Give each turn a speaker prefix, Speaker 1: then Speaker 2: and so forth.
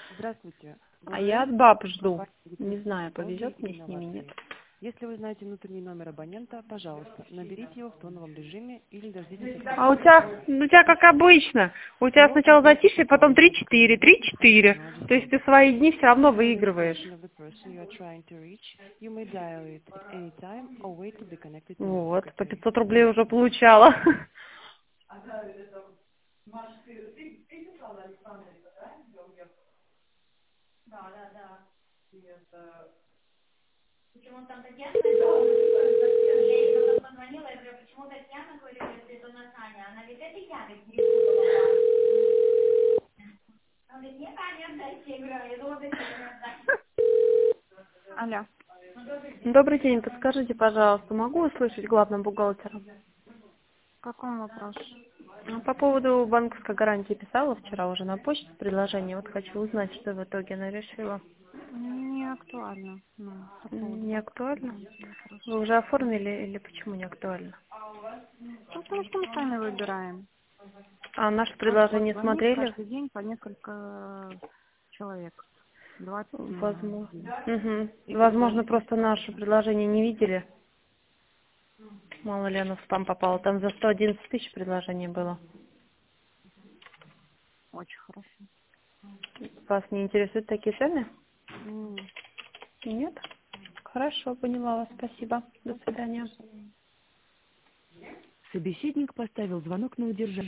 Speaker 1: Здравствуйте.
Speaker 2: А я
Speaker 1: Благодарим
Speaker 2: от баб жду.
Speaker 1: компанию
Speaker 2: Не
Speaker 1: «Медицинские
Speaker 2: знаю,
Speaker 1: технологии»
Speaker 2: повезет
Speaker 1: и
Speaker 2: мне с ними, нет.
Speaker 1: инновации. Если вы знаете внутренний номер абонента, пожалуйста, наберите его в тоновом режиме или дождитесь
Speaker 2: А
Speaker 1: окончания
Speaker 2: у тебя как обычно. У тебя
Speaker 1: Hello,
Speaker 2: сначала
Speaker 1: and thank you
Speaker 2: затишье,
Speaker 1: for
Speaker 2: потом
Speaker 1: calling
Speaker 2: 3-4,
Speaker 1: Медицинские
Speaker 2: 3-4.
Speaker 1: Technology
Speaker 2: То есть ты
Speaker 1: Center.
Speaker 2: свои dни все равно
Speaker 1: If you know the
Speaker 2: выигрываешь.
Speaker 1: extension of the person you are trying to reach, you may dial it at any time or wait to be connected to the
Speaker 2: Вот, по
Speaker 1: secretary.
Speaker 2: 500 рублей уже получала.
Speaker 3: Почему там Татьяна, я ей потом позвонила, я говорю, почему Татьяна, говорю, если это у нас Аня, она говорит, это я, говорит, перепутала. Она говорит, нет, Аня, отдайте, я говорю, я думала, зачем мне отдать.
Speaker 1: Алло.
Speaker 2: Добрый день, подскажите, пожалуйста, могу услышать главного бухгалтера?
Speaker 1: В каком вопросе?
Speaker 2: По поводу банковской гарантии писала вчера уже на почту предложение. Вот хочу узнать, что в итоге она решила.
Speaker 1: Не актуально. Ну, по поводу
Speaker 2: Не актуально?
Speaker 1: вопроса.
Speaker 2: Вы уже оформили или почему не актуально?
Speaker 1: Ну, потому что мы сами выбираем.
Speaker 2: А наше
Speaker 1: У нас вот
Speaker 2: предложение
Speaker 1: звонит
Speaker 2: смотрели?
Speaker 1: каждый день по несколько человек. 20 минимум в
Speaker 2: Возможно.
Speaker 1: день.
Speaker 2: Возможно, просто наше предложение не видели. Мало ли оно в спам попало. Там за 111 тысяч предложение было.
Speaker 1: Очень хорошо.
Speaker 2: Вас не интересуют такие цены?
Speaker 1: М,
Speaker 2: Нет? Хорошо, поняла вас. Спасибо. До свидания.
Speaker 1: Собеседник поставил звонок на удержание.